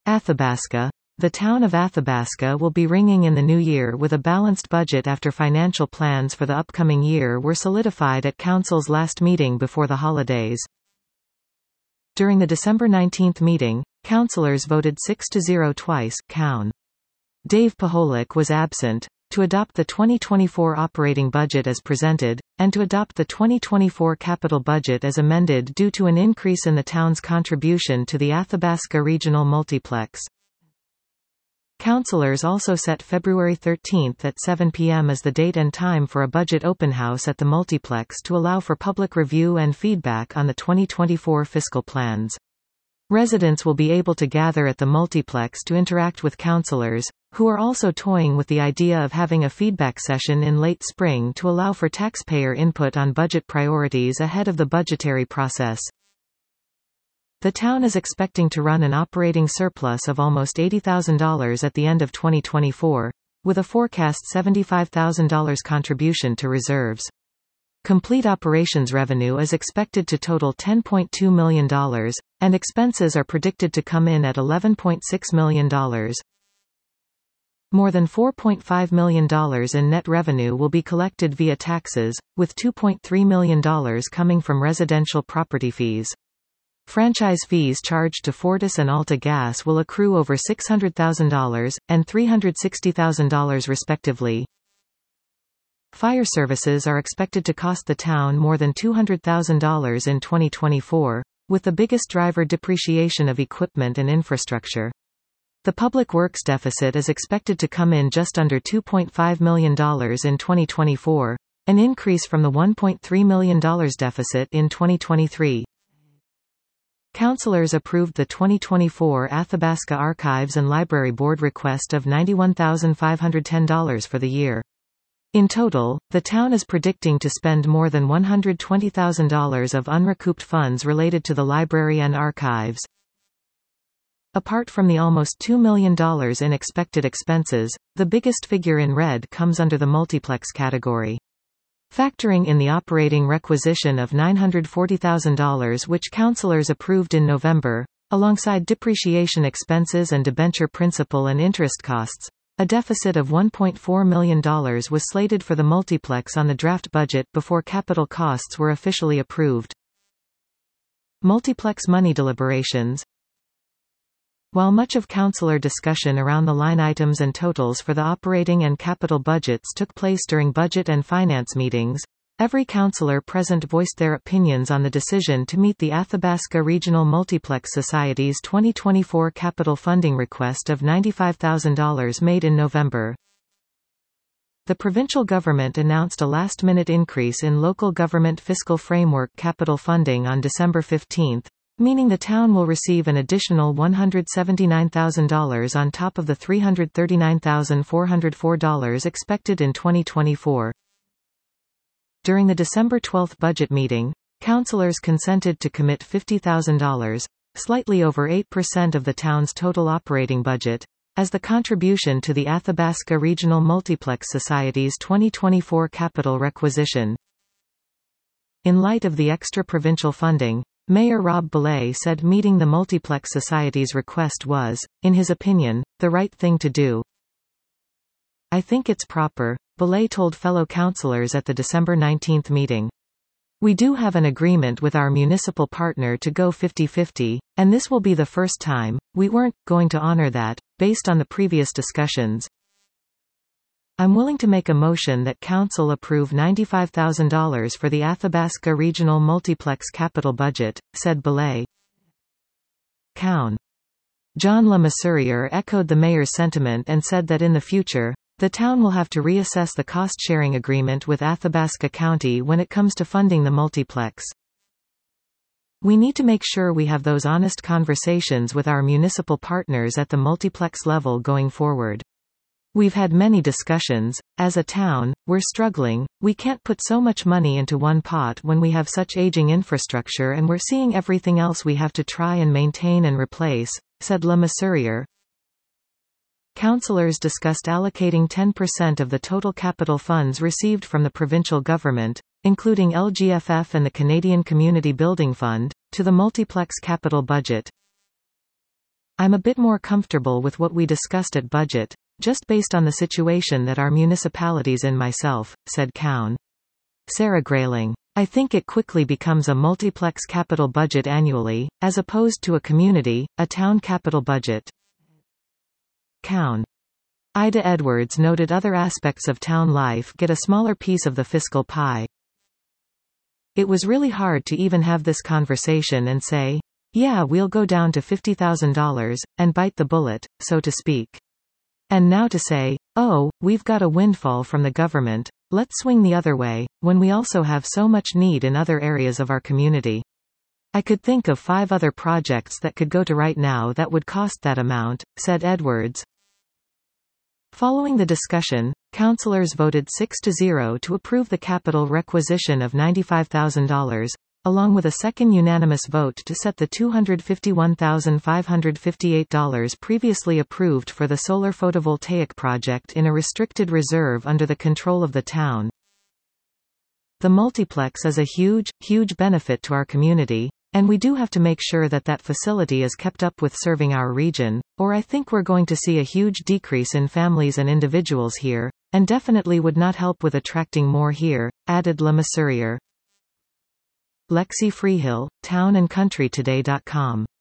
Athabasca. The town of Athabasca will be ringing in the new year with a balanced budget after financial plans for the upcoming year were solidified at Council's last meeting before the holidays. During the December 19 meeting, councillors voted 6-0 twice. Coun. Dave Paholik was absent, to adopt the 2024 operating budget as presented, and to adopt the 2024 capital budget as amended due to an increase in the town's contribution to the Athabasca Regional Multiplex. Councillors also set February 13 at 7 p.m. as the date and time for a budget open house at the multiplex to allow for public review and feedback on the 2024 fiscal plans. Residents will be able to gather at the multiplex to interact with councillors, who are also toying with the idea of having a feedback session in late spring to allow for taxpayer input on budget priorities ahead of the budgetary process. The town is expecting to run an operating surplus of almost $80,000 at the end of 2024, with a forecast $75,000 contribution to reserves. Complete operations revenue is expected to total $10.2 million, and expenses are predicted to come in at $11.6 million. More than $4.5 million in net revenue will be collected via taxes, with $2.3 million coming from residential property fees. Franchise fees charged to Fortis and Alta Gas will accrue over $600,000, and $360,000 respectively. Fire services are expected to cost the town more than $200,000 in 2024, with the biggest driver depreciation of equipment and infrastructure. The public works deficit is expected to come in just under $2.5 million in 2024, an increase from the $1.3 million deficit in 2023. Councillors approved the 2024 Athabasca Archives and Library Board request of $91,510 for the year. In total, the town is predicting to spend more than $120,000 of unrecouped funds related to the library and archives. Apart from the almost $2 million in expected expenses, the biggest figure in red comes under the multiplex category. Factoring in the operating requisition of $940,000 which councillors approved in November, alongside depreciation expenses and debenture principal and interest costs, a deficit of $1.4 million was slated for the multiplex on the draft budget before capital costs were officially approved. Multiplex money deliberations. While much of councillor discussion around the line items and totals for the operating and capital budgets took place during budget and finance meetings, every councillor present voiced their opinions on the decision to meet the Athabasca Regional Multiplex Society's 2024 capital funding request of $95,000 made in November. The provincial government announced a last-minute increase in local government fiscal framework capital funding on December 15, meaning the town will receive an additional $179,000 on top of the $339,404 expected in 2024. During the December 12 budget meeting, councillors consented to commit $50,000, slightly over 8% of the town's total operating budget, as the contribution to the Athabasca Regional Multiplex Society's 2024 capital requisition. In light of the extra provincial funding, Mayor Rob Belay said meeting the Multiplex Society's request was, in his opinion, the right thing to do. I think it's proper, Belay told fellow councillors at the December 19 meeting. We do have an agreement with our municipal partner to go 50-50, and this will be the first time. We weren't going to honor that, based on the previous discussions. I'm willing to make a motion that Council approve $95,000 for the Athabasca Regional Multiplex capital budget, said Belay. Coun. John Lemessurier echoed the mayor's sentiment and said that in the future, the town will have to reassess the cost-sharing agreement with Athabasca County when it comes to funding the multiplex. We need to make sure we have those honest conversations with our municipal partners at the multiplex level going forward. We've had many discussions. As a town, we're struggling. We can't put so much money into one pot when we have such aging infrastructure and we're seeing everything else we have to try and maintain and replace, said Lemessurier. Councillors discussed allocating 10% of the total capital funds received from the provincial government, including LGFF and the Canadian Community Building Fund, to the multiplex capital budget. I'm a bit more comfortable with what we discussed at budget, just based on the situation that our municipalities in myself, said Cowan. Sarah Grayling. I think it quickly becomes a multiplex capital budget annually, as opposed to a community, a town capital budget. Cowan. Ida Edwards noted other aspects of town life get a smaller piece of the fiscal pie. It was really hard to even have this conversation and say, yeah, we'll go down to $50,000, and bite the bullet, so to speak. And now to say, oh, we've got a windfall from the government, let's swing the other way, when we also have so much need in other areas of our community. I could think of 5 other projects that could go to right now that would cost that amount, said Edwards. Following the discussion, councillors voted 6-0 to approve the capital requisition of $95,000, along with a second unanimous vote to set the $251,558 previously approved for the solar photovoltaic project in a restricted reserve under the control of the town. The multiplex is a huge benefit to our community, and we do have to make sure that that facility is kept up with serving our region, or I think we're going to see a huge decrease in families and individuals here, and definitely would not help with attracting more here, added Lemasurier. Lexi Freehill, townandcountrytoday.com